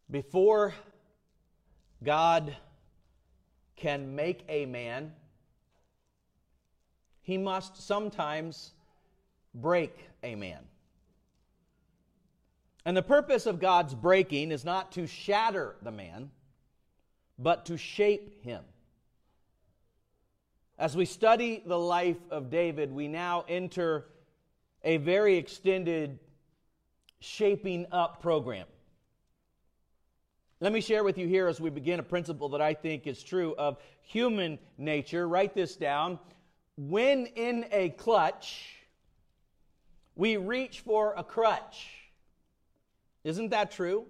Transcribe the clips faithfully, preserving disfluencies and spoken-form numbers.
Before God can make a man, He must sometimes break a man. And the purpose of God's breaking is not to shatter the man, but to shape him. As we study the life of David, we now enter a very extended shaping up program. Let me share with you here as we begin a principle that I think is true of human nature. Write this down. When in a clutch, we reach for a crutch. Isn't that true?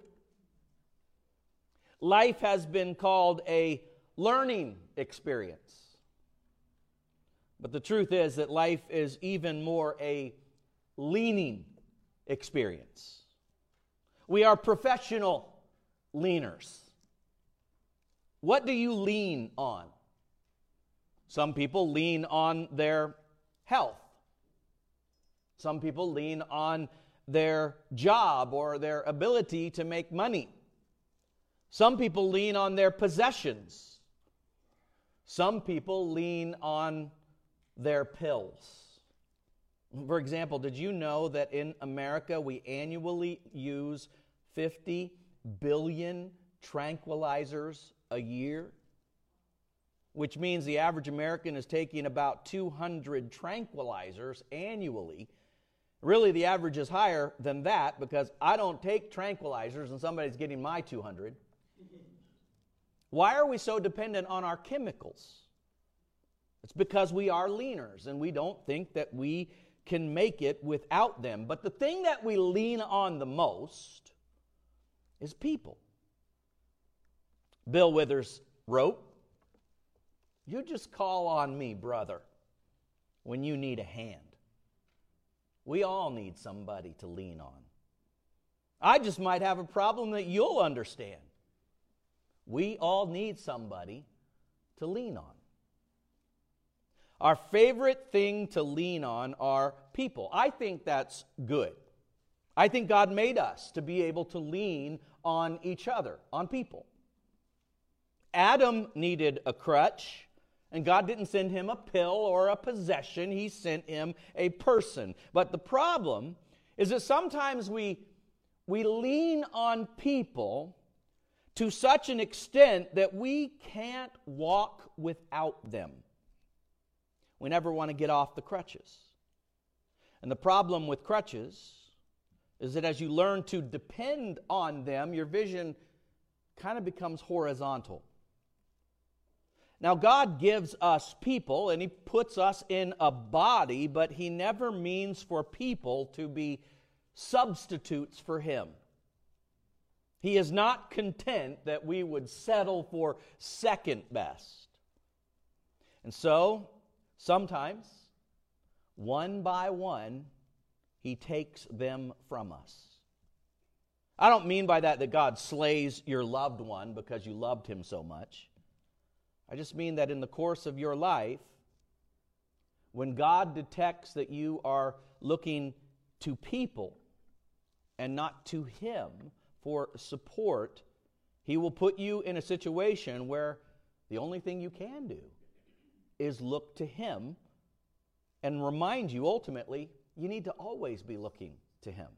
Life has been called a learning experience. But the truth is that life is even more a leaning experience. We are professional leaners. What do you lean on? Some people lean on their health. Some people lean on their job or their ability to make money. Some people lean on their possessions. Some people lean on their pills. For example, did you know that in America we annually use fifty billion tranquilizers a year? Which means the average American is taking about two hundred tranquilizers annually. Really, the average is higher than that because I don't take tranquilizers and somebody's getting my two hundred. Why are we so dependent on our chemicals? It's because we are leaners and we don't think that we can make it without them. But the thing that we lean on the most is people. Bill Withers wrote, "You just call on me, brother, when you need a hand. We all need somebody to lean on. I just might have a problem that you'll understand. We all need somebody to lean on." Our favorite thing to lean on are people. I think that's good. I think God made us to be able to lean on each other, on people. Adam needed a crutch, and God didn't send him a pill or a possession. He sent him a person. But the problem is that sometimes we, we lean on people to such an extent that we can't walk without them. We never want to get off the crutches. And the problem with crutches is that as you learn to depend on them, your vision kind of becomes horizontal. Now, God gives us people, and He puts us in a body, but He never means for people to be substitutes for Him. He is not content that we would settle for second best. And so, sometimes, one by one, He takes them from us. I don't mean by that that God slays your loved one because you loved him so much. I just mean that in the course of your life, when God detects that you are looking to people and not to Him for support, He will put you in a situation where the only thing you can do is look to Him and remind you ultimately you need to always be looking to Him.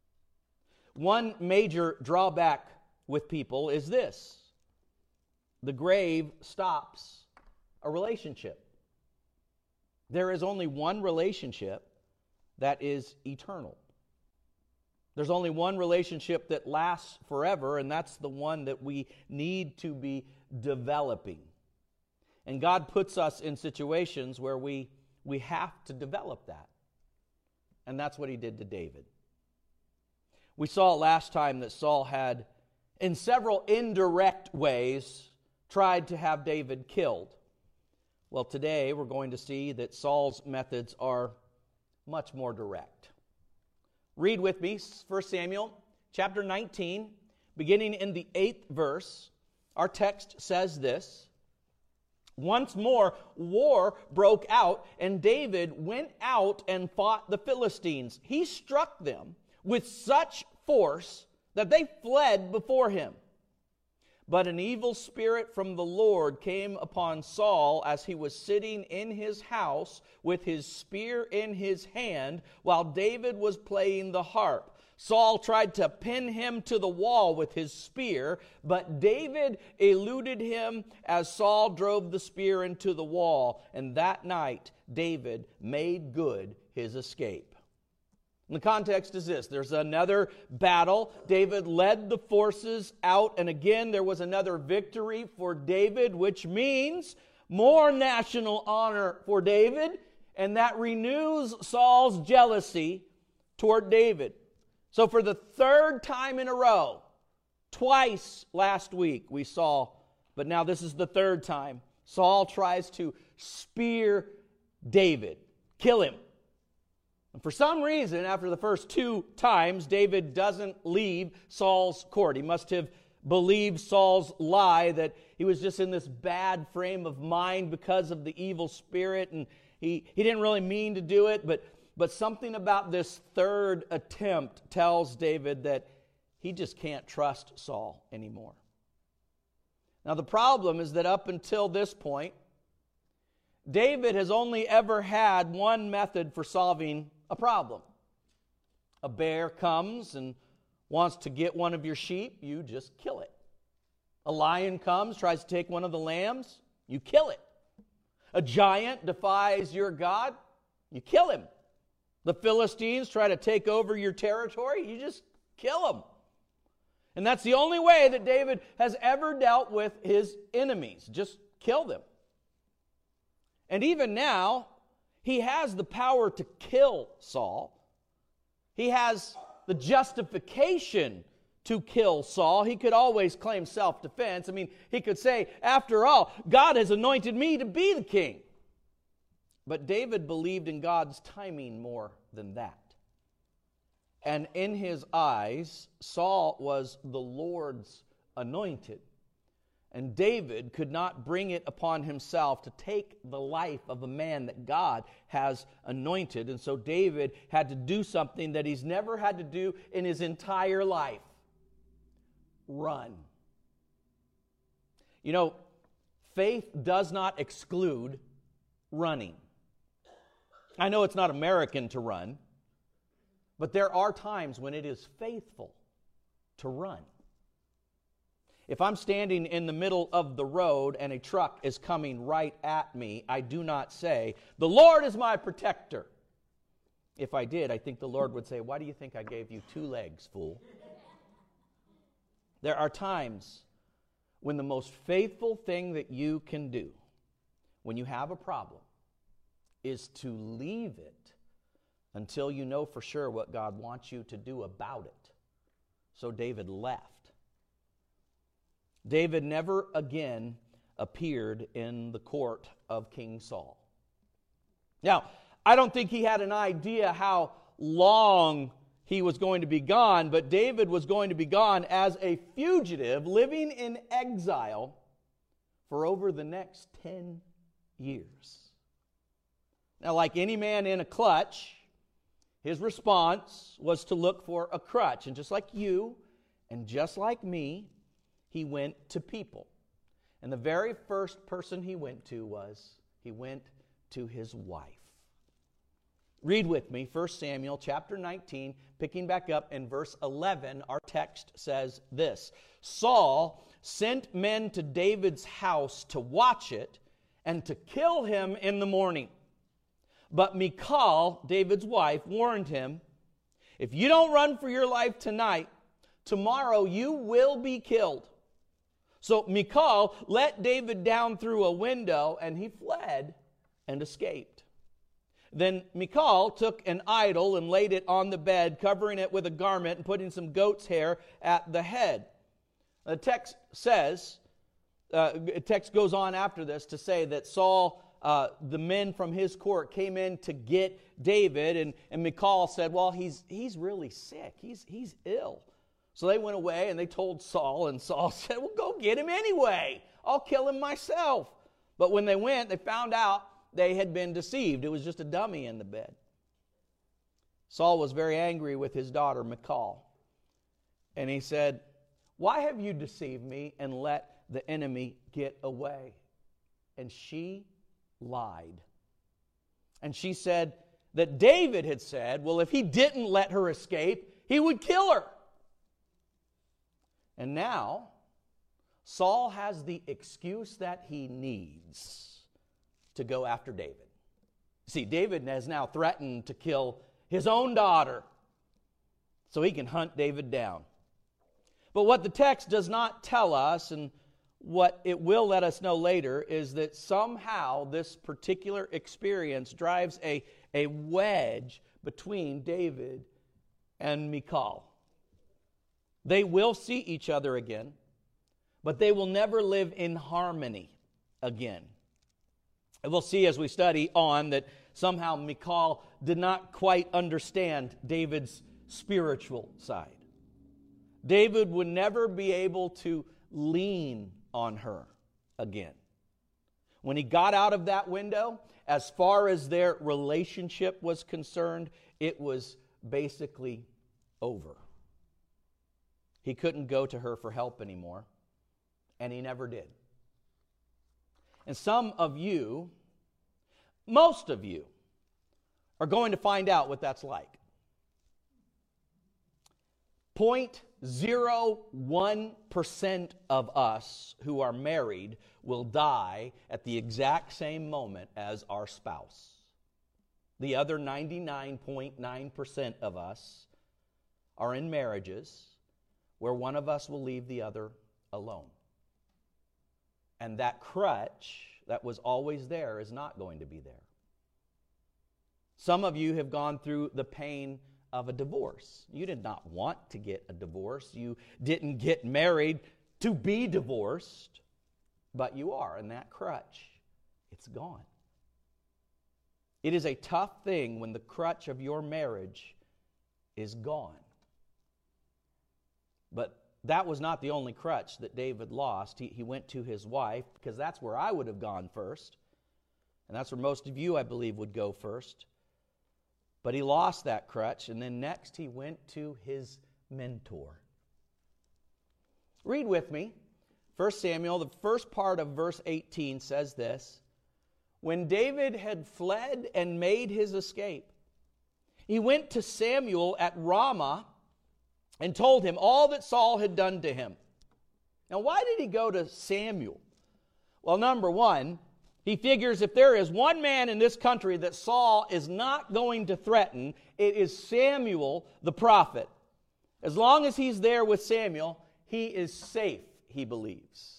One major drawback with people is this: the grave stops a relationship. There is only one relationship that is eternal. There's only one relationship that lasts forever, and that's the one that we need to be developing. And God puts us in situations where we, we have to develop that. And that's what He did to David. We saw last time that Saul had, in several indirect ways, tried to have David killed. Well, today we're going to see that Saul's methods are much more direct. Read with me First Samuel chapter nineteen, beginning in the eighth verse. Our text says this: "Once more war broke out, and David went out and fought the Philistines. He struck them with such force that they fled before him. But an evil spirit from the Lord came upon Saul as he was sitting in his house with his spear in his hand while David was playing the harp. Saul tried to pin him to the wall with his spear, but David eluded him as Saul drove the spear into the wall. And that night, David made good his escape. And the context is this. There's another battle. David led the forces out, and again there was another victory for David, which means more national honor for David, and that renews Saul's jealousy toward David. So for the third time in a row, twice last week we saw, but now this is the third time, Saul tries to spear David, kill him. And for some reason, after the first two times, David doesn't leave Saul's court. He must have believed Saul's lie that he was just in this bad frame of mind because of the evil spirit, and he, he didn't really mean to do it, but, but something about this third attempt tells David that he just can't trust Saul anymore. Now the problem is that up until this point, David has only ever had one method for solving a problem. A bear comes and wants to get one of your sheep, you just kill it. A lion comes, tries to take one of the lambs, you kill it. A giant defies your God, you kill him. The Philistines try to take over your territory, you just kill them. And that's the only way that David has ever dealt with his enemies, just kill them. And even now, he has the power to kill Saul. He has the justification to kill Saul. He could always claim self-defense. I mean, he could say, after all, God has anointed me to be the king. But David believed in God's timing more than that. And in his eyes, Saul was the Lord's anointed. And David could not bring it upon himself to take the life of a man that God has anointed. And so David had to do something that he's never had to do in his entire life. Run. You know, faith does not exclude running. I know it's not American to run, but there are times when it is faithful to run. If I'm standing in the middle of the road and a truck is coming right at me, I do not say, "The Lord is my protector." If I did, I think the Lord would say, "Why do you think I gave you two legs, fool?" There are times when the most faithful thing that you can do when you have a problem is to leave it until you know for sure what God wants you to do about it. So David left. David never again appeared in the court of King Saul. Now, I don't think he had an idea how long he was going to be gone, but David was going to be gone as a fugitive living in exile for over the next ten years. Now, like any man in a clutch, his response was to look for a crutch. And just like you, and just like me, he went to people. And the very first person he went to was, he went to his wife. Read with me, First Samuel chapter nineteen, picking back up in verse eleven, our text says this: Saul sent men to David's house to watch it and to kill him in the morning. But Michal, David's wife, warned him, "If you don't run for your life tonight, tomorrow you will be killed." So Michal let David down through a window, and he fled and escaped. Then Michal took an idol and laid it on the bed, covering it with a garment and putting some goat's hair at the head. The text says, uh, the text goes on after this to say that Saul, uh, the men from his court came in to get David, and, and Michal said, well, he's he's really sick. He's, he's ill. So they went away and they told Saul, and Saul said, well, go get him anyway. I'll kill him myself. But when they went, they found out they had been deceived. It was just a dummy in the bed. Saul was very angry with his daughter, Michal. And he said, Why have you deceived me and let the enemy get away?" And she lied. And she said that David had said, well, if he didn't let her escape, he would kill her. And now, Saul has the excuse that he needs to go after David. See, David has now threatened to kill his own daughter so he can hunt David down. But what the text does not tell us, and what it will let us know later, is that somehow this particular experience drives a, a wedge between David and Michal. They will see each other again, but they will never live in harmony again. And we'll see as we study on that somehow Michal did not quite understand David's spiritual side. David would never be able to lean on her again. When he got out of that window, as far as their relationship was concerned, it was basically over. He couldn't go to her for help anymore, and he never did. And some of you, most of you, are going to find out what that's like. zero point zero one percent of us who are married will die at the exact same moment as our spouse. The other ninety-nine point nine percent of us are in marriages where one of us will leave the other alone. And that crutch that was always there is not going to be there. Some of you have gone through the pain of a divorce. You did not want to get a divorce. You didn't get married to be divorced, but you are, and that crutch, it's gone. It is a tough thing when the crutch of your marriage is gone. But that was not the only crutch that David lost. He, he went to his wife, because that's where I would have gone first. And that's where most of you, I believe, would go first. But he lost that crutch, and then next he went to his mentor. Read with me. First Samuel, the first part of verse eighteen says this: "When David had fled and made his escape, he went to Samuel at Ramah and told him all that Saul had done to him." Now, why did he go to Samuel? Well, number one, he figures if there is one man in this country that Saul is not going to threaten, it is Samuel the prophet. As long as he's there with Samuel, he is safe, he believes.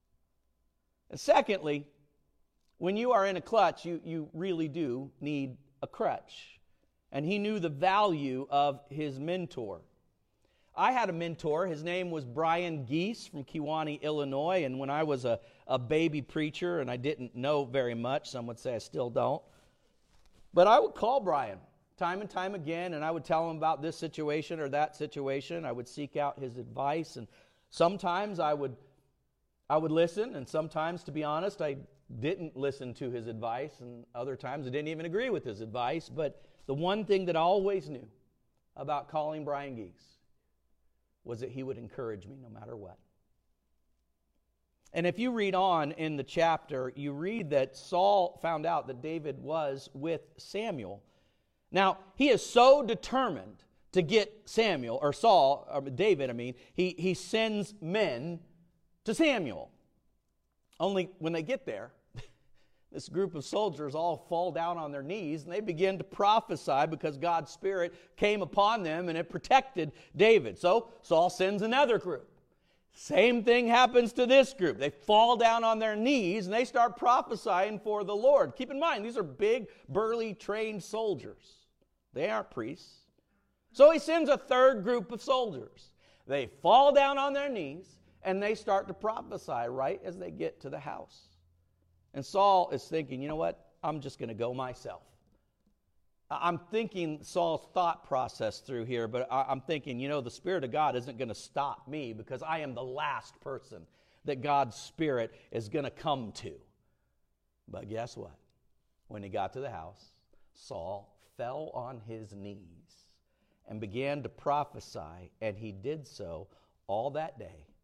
And secondly, when you are in a clutch, you, you really do need a crutch. And he knew the value of his mentor. I had a mentor. His name was Brian Geese from Kewanee, Illinois. And when I was a, a baby preacher and I didn't know very much, some would say I still don't, but I would call Brian time and time again, and I would tell him about this situation or that situation. I would seek out his advice, and sometimes I would, I would listen, and sometimes, to be honest, I didn't listen to his advice, and other times I didn't even agree with his advice. But the one thing that I always knew about calling Brian Geese was that he would encourage me no matter what. And if you read on in the chapter, you read that Saul found out that David was with Samuel. Now, he is so determined to get Samuel, or Saul, or David, I mean, he, he sends men to Samuel. Only when they get there, this group of soldiers all fall down on their knees and they begin to prophesy because God's Spirit came upon them and it protected David. So Saul sends another group. Same thing happens to this group. They fall down on their knees and they start prophesying for the Lord. Keep in mind, these are big, burly, trained soldiers. They aren't priests. So he sends a third group of soldiers. They fall down on their knees and they start to prophesy right as they get to the house. And Saul is thinking, you know what? I'm just going to go myself. I'm thinking Saul's thought process through here, but I'm thinking, you know, the Spirit of God isn't going to stop me because I am the last person that God's Spirit is going to come to. But guess what? When he got to the house, Saul fell on his knees and began to prophesy, and he did so all that day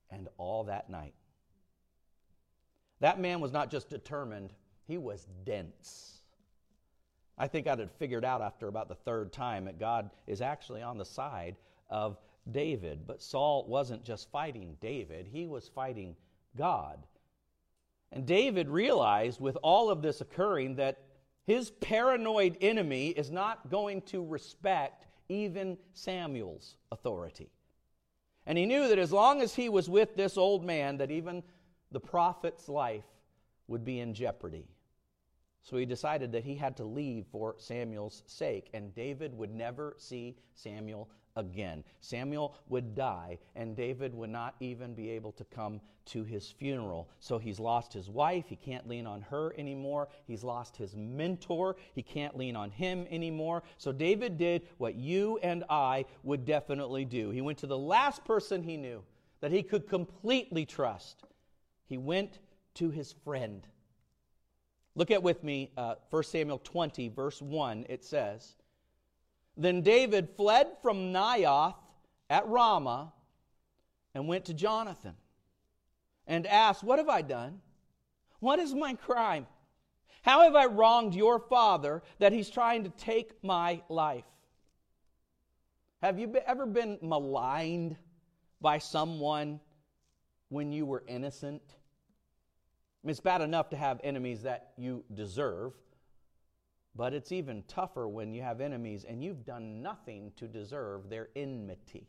and all that night. That man was not just determined, he was dense. I think I'd have figured out after about the third time that God is actually on the side of David. But Saul wasn't just fighting David, he was fighting God. And David realized with all of this occurring that his paranoid enemy is not going to respect even Samuel's authority. And he knew that as long as he was with this old man, that even the prophet's life would be in jeopardy. So he decided that he had to leave for Samuel's sake, and David would never see Samuel again. Samuel would die, and David would not even be able to come to his funeral. So he's lost his wife. He can't lean on her anymore. He's lost his mentor. He can't lean on him anymore. So David did what you and I would definitely do. He went to the last person he knew that he could completely trust. He went to his friend. Look at with me, uh, First Samuel twenty, verse one. It says, "Then David fled from Naioth at Ramah and went to Jonathan and asked, 'What have I done? What is my crime? How have I wronged your father that he's trying to take my life?'" Have you ever been maligned by someone when you were innocent? I mean, it's bad enough to have enemies that you deserve, but it's even tougher when you have enemies and you've done nothing to deserve their enmity.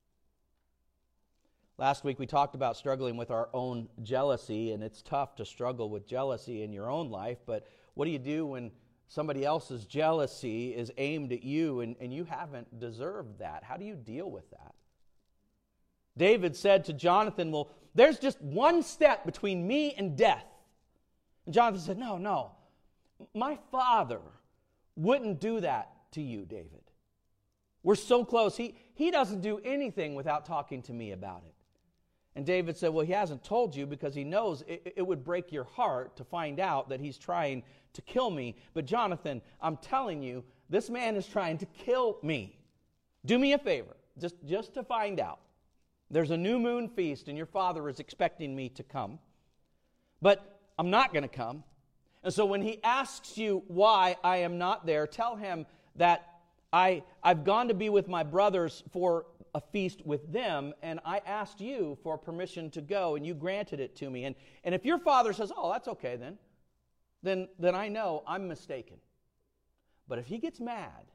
Last week we talked about struggling with our own jealousy, and it's tough to struggle with jealousy in your own life, but what do you do when somebody else's jealousy is aimed at you and, and you haven't deserved that? How do you deal with that? David said to Jonathan, "Well, there's just one step between me and death." And Jonathan said, "No, no. My father wouldn't do that to you, David. We're so close. He, he doesn't do anything without talking to me about it." And David said, "Well, he hasn't told you because he knows it, it would break your heart to find out that he's trying to kill me. But Jonathan, I'm telling you, this man is trying to kill me. Do me a favor, just, just to find out. There's a new moon feast and your father is expecting me to come. But I'm not going to come. And so when he asks you why I am not there, tell him that I, I've gone to be with my brothers for a feast with them, and I asked you for permission to go, and you granted it to me. And, and if your father says, 'Oh, that's okay then,' then, then I know I'm mistaken. But if he gets mad,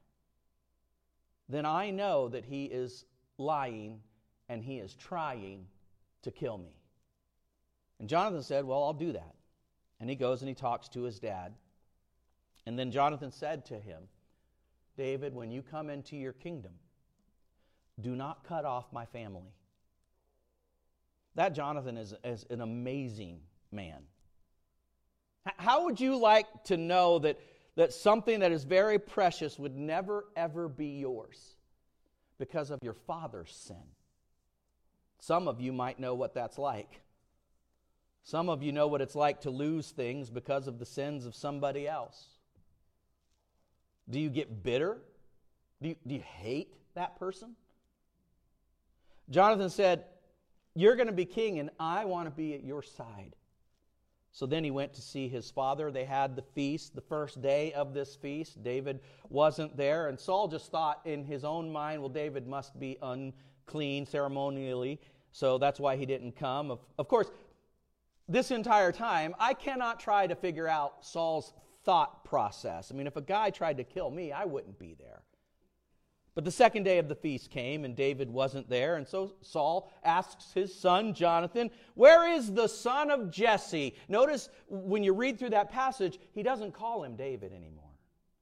then I know that he is lying and he is trying to kill me." And Jonathan said, "Well, I'll do that." And he goes and he talks to his dad. And then Jonathan said to him, "David, when you come into your kingdom, do not cut off my family." That Jonathan is, is an amazing man. How would you like to know that, that something that is very precious would never, ever be yours because of your father's sin? Some of you might know what that's like. Some of you know what it's like to lose things because of the sins of somebody else. Do you get bitter? Do you, do you hate that person? Jonathan said, "You're going to be king and I want to be at your side." So then he went to see his father. They had the feast, the first day of this feast. David wasn't there, and Saul just thought in his own mind, well, David must be unclean ceremonially, so that's why he didn't come. Of, of course, this entire time, I cannot try to figure out Saul's thought process. I mean, if a guy tried to kill me, I wouldn't be there. But the second day of the feast came, and David wasn't there, and so Saul asks his son Jonathan, "Where is the son of Jesse?" Notice when you read through that passage, he doesn't call him David anymore.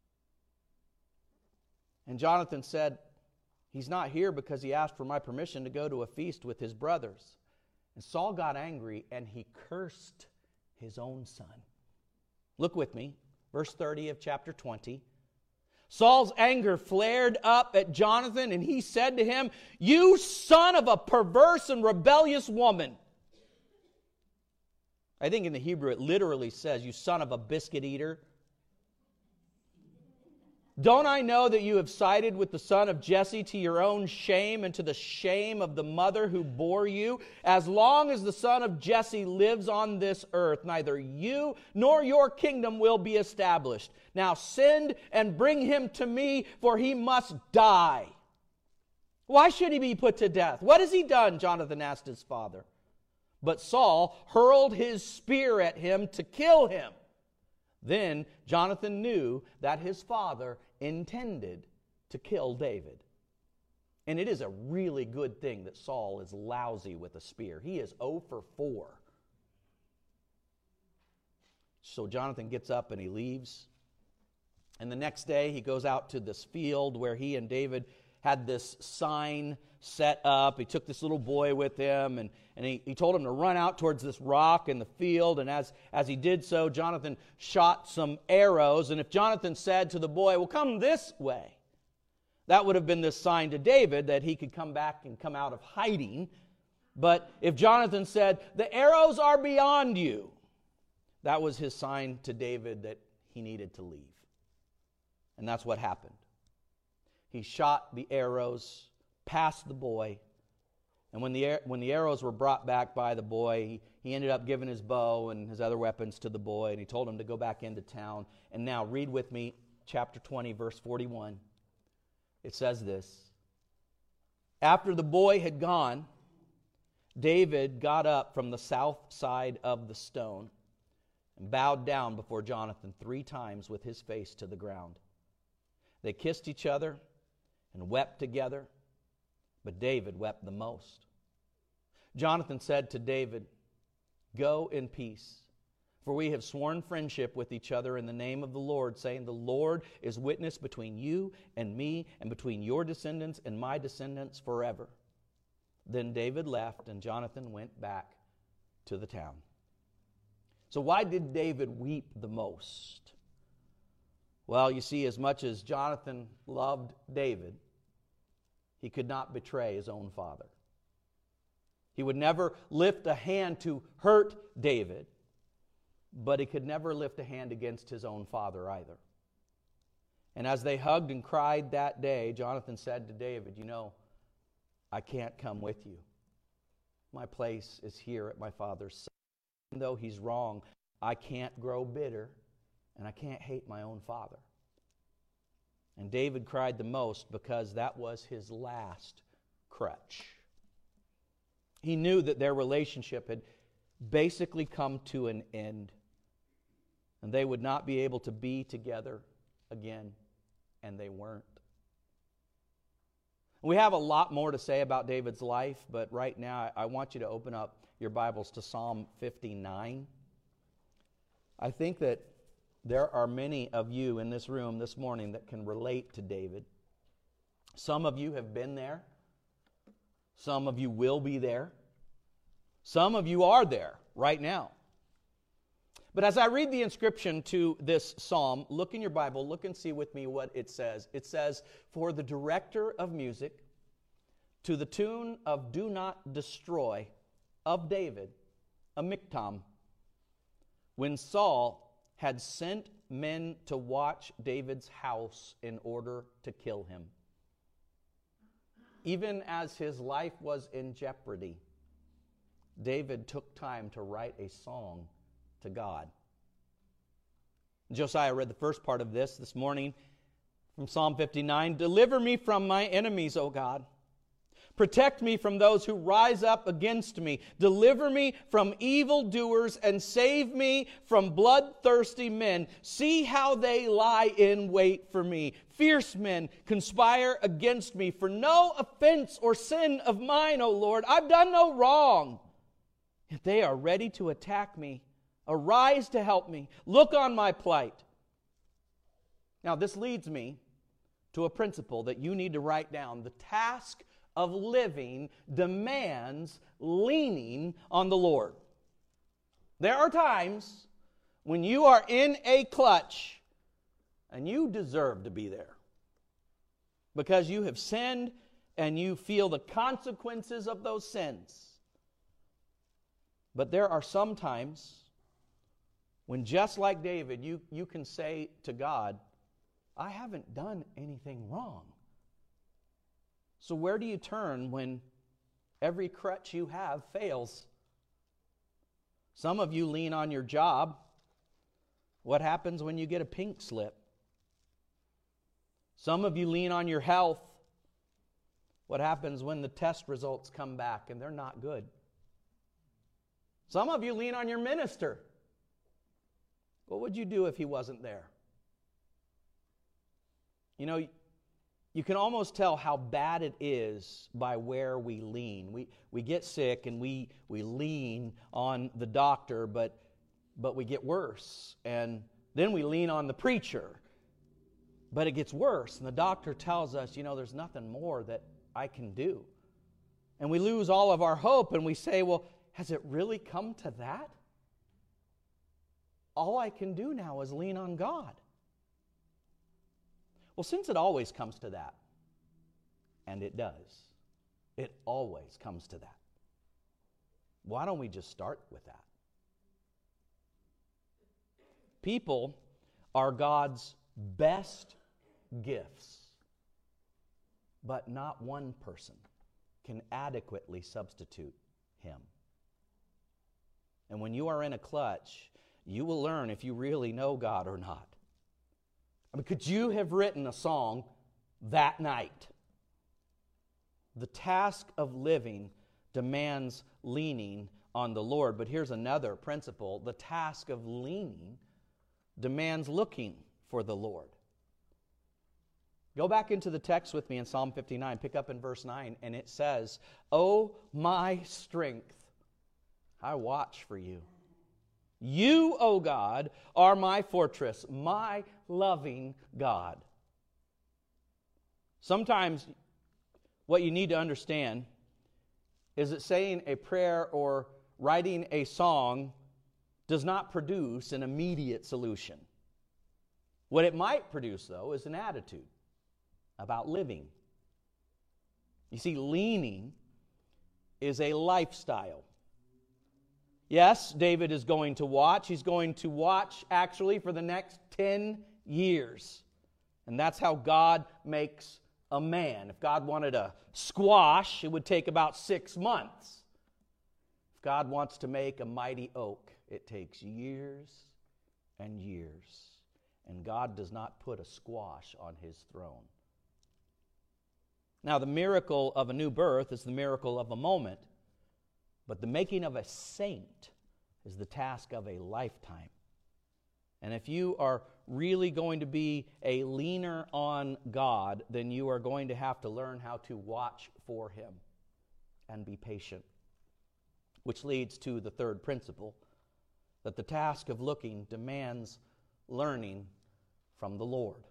And Jonathan said, "He's not here because he asked for my permission to go to a feast with his brothers." And Saul got angry, and he cursed his own son. Look with me, verse thirty of chapter twenty. Saul's anger flared up at Jonathan, and he said to him, "You son of a perverse and rebellious woman." I think in the Hebrew it literally says, "You son of a biscuit eater." Don't I know that you have sided with the son of Jesse to your own shame and to the shame of the mother who bore you? As long as the son of Jesse lives on this earth, neither you nor your kingdom will be established. Now send and bring him to me, for he must die." "Why should he be put to death? What has he done?" Jonathan asked his father. But Saul hurled his spear at him to kill him. Then Jonathan knew that his father intended to kill David. And it is a really good thing that Saul is lousy with a spear. He is zero for four. So Jonathan gets up and he leaves. And the next day he goes out to this field where he and David had this sign set up. He took this little boy with him, and, and he, he told him to run out towards this rock in the field. And as, as he did so, Jonathan shot some arrows. And if Jonathan said to the boy, "Well, come this way," that would have been this sign to David that he could come back and come out of hiding. But if Jonathan said, "The arrows are beyond you," that was his sign to David that he needed to leave. And that's what happened. He shot the arrows past the boy. And when the when the arrows were brought back by the boy, he, he ended up giving his bow and his other weapons to the boy, and he told him to go back into town. And now read with me chapter twenty, verse forty-one. It says this: "After the boy had gone, David got up from the south side of the stone and bowed down before Jonathan three times with his face to the ground. They kissed each other and wept together, but David wept the most. Jonathan said to David, 'Go in peace, for we have sworn friendship with each other in the name of the Lord, saying, the Lord is witness between you and me, and between your descendants and my descendants forever.' Then David left, and Jonathan went back to the town." So why did David weep the most? Well, you see, as much as Jonathan loved David, he could not betray his own father. He would never lift a hand to hurt David, but he could never lift a hand against his own father either. And as they hugged and cried that day, Jonathan said to David, "You know, I can't come with you. My place is here at my father's side. Even though he's wrong, I can't grow bitter, and I can't hate my own father." And David cried the most because that was his last crutch. He knew that their relationship had basically come to an end, and they would not be able to be together again, and they weren't. We have a lot more to say about David's life, but right now I want you to open up your Bibles to Psalm fifty-nine. I think that there are many of you in this room this morning that can relate to David. Some of you have been there. Some of you will be there. Some of you are there right now. But as I read the inscription to this psalm, look in your Bible, look and see with me what it says. It says, "For the director of music, to the tune of Do Not Destroy, of David, a miktam, when Saul had sent men to watch David's house in order to kill him. Even as his life was in jeopardy, David took time to write a song to God." Josiah read the first part of this this morning from Psalm fifty-nine. "Deliver me from my enemies, O God. Protect me from those who rise up against me. Deliver me from evildoers and save me from bloodthirsty men. See how they lie in wait for me. Fierce men conspire against me. For no offense or sin of mine, O Lord. I've done no wrong. Yet they are ready to attack me. Arise to help me. Look on my plight." Now this leads me to a principle that you need to write down. The task of living demands leaning on the Lord. There are times when you are in a clutch and you deserve to be there because you have sinned and you feel the consequences of those sins. But there are some times when, just like David, you, you can say to God, I haven't done anything wrong. So where do you turn when every crutch you have fails? Some of you lean on your job. What happens when you get a pink slip? Some of you lean on your health. What happens when the test results come back and they're not good? Some of you lean on your minister. What would you do if he wasn't there? You know, you can almost tell how bad it is by where we lean. We we get sick and we we lean on the doctor, but but we get worse. And then we lean on the preacher. But it gets worse, and the doctor tells us, you know, there's nothing more that I can do. And we lose all of our hope, and we say, well, has it really come to that? All I can do now is lean on God. Well, since it always comes to that, and it does, it always comes to that, why don't we just start with that? People are God's best gifts, but not one person can adequately substitute Him. And when you are in a clutch, you will learn if you really know God or not. I mean, could you have written a song that night? The task of living demands leaning on the Lord. But here's another principle. The task of leaning demands looking for the Lord. Go back into the text with me in Psalm fifty-nine. Pick up in verse nine, and it says, "O my strength, I watch for you. You, O God, are my fortress, my loving God." Sometimes what you need to understand is that saying a prayer or writing a song does not produce an immediate solution. What it might produce, though, is an attitude about living. You see, leaning is a lifestyle. Yes, David is going to watch. He's going to watch, actually, for the next ten years. And that's how God makes a man. If God wanted a squash, it would take about six months. If God wants to make a mighty oak, it takes years and years. And God does not put a squash on His throne. Now, the miracle of a new birth is the miracle of a moment. But the making of a saint is the task of a lifetime. And if you are really going to be a leaner on God, then you are going to have to learn how to watch for Him and be patient. Which leads to the third principle, that the task of looking demands learning from the Lord.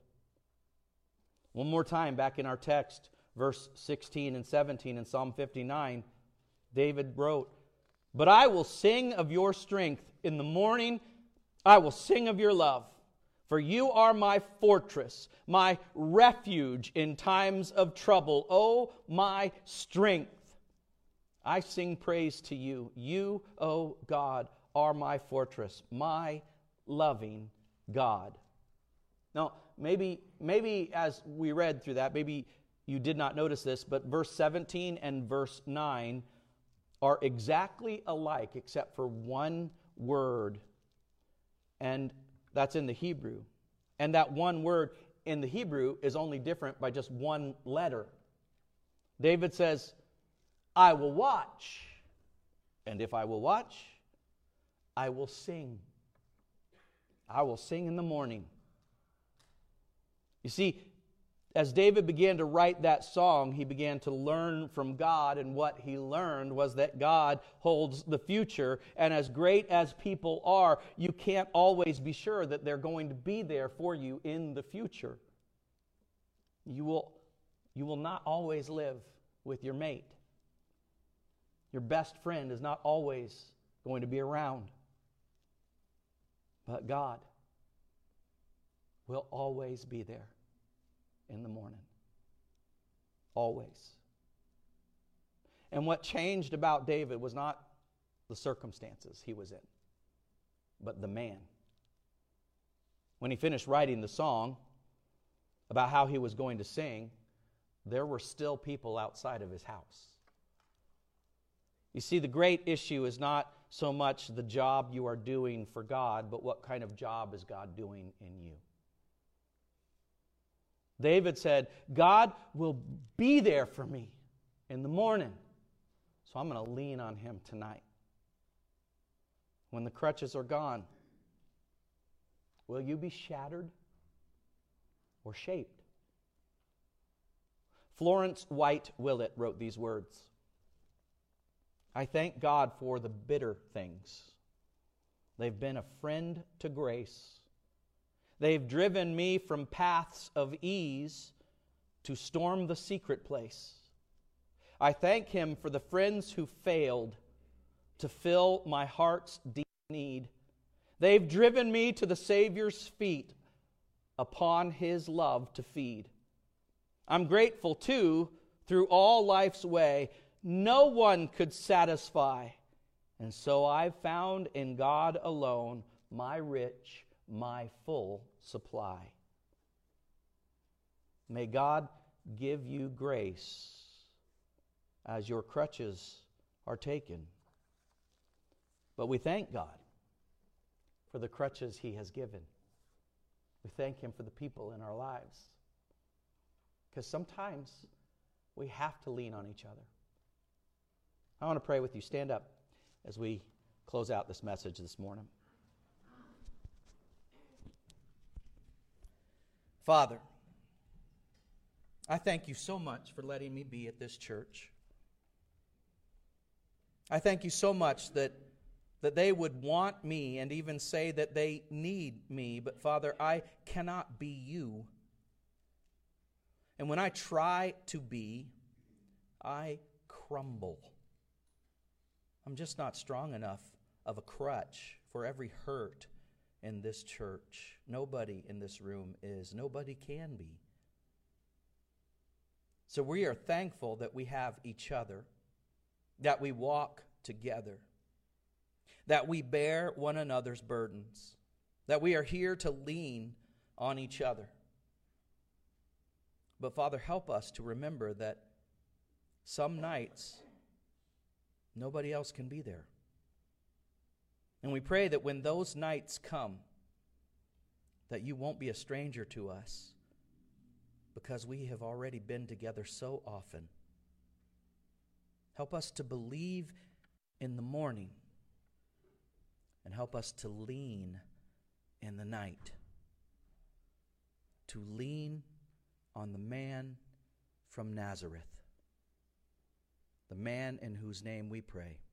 One more time, back in our text, verse sixteen and seventeen in Psalm fifty-nine, David wrote, "But I will sing of your strength. In the morning I will sing of your love. For you are my fortress, my refuge in times of trouble. O my strength, I sing praise to you. You, O God, are my fortress, my loving God." Now, maybe, maybe as we read through that, maybe you did not notice this, but verse seventeen and verse nine are exactly alike except for one word, and that's in the Hebrew. And that one word in the Hebrew is only different by just one letter. David says, "I will watch, and if I will watch, I will sing. I will sing in the morning." You see, as David began to write that song, he began to learn from God, and what he learned was that God holds the future, and as great as people are, you can't always be sure that they're going to be there for you in the future. You will, you will not always live with your mate. Your best friend is not always going to be around. But God will always be there in the morning. Always. And what changed about David was not the circumstances he was in, but the man. When he finished writing the song, about how he was going to sing, there were still people outside of his house. You see, the great issue is not so much the job you are doing for God, but what kind of job is God doing in you? David said, God will be there for me in the morning, so I'm going to lean on him tonight. When the crutches are gone, will you be shattered or shaped? Florence White Willett wrote these words. I thank God for the bitter things. They've been a friend to grace. They've driven me from paths of ease to storm the secret place. I thank Him for the friends who failed to fill my heart's deep need. They've driven me to the Savior's feet upon His love to feed. I'm grateful, too, through all life's way, no one could satisfy. And so I've found in God alone my rich, my full supply. May God give you grace as your crutches are taken. But we thank God for the crutches He has given. We thank Him for the people in our lives. Because sometimes we have to lean on each other. I want to pray with you. Stand up as we close out this message this morning. Father, I thank you so much for letting me be at this church. I thank you so much that, that they would want me and even say that they need me. But Father, I cannot be you. And when I try to be, I crumble. I'm just not strong enough of a crutch for every hurt in this church. Nobody in this room is. Nobody can be. So we are thankful that we have each other, that we walk together, that we bear one another's burdens, that we are here to lean on each other. But Father, help us to remember that some nights nobody else can be there. And we pray that when those nights come, that you won't be a stranger to us, because we have already been together so often. Help us to believe in the morning, and help us to lean in the night. To lean on the man from Nazareth, the man in whose name we pray.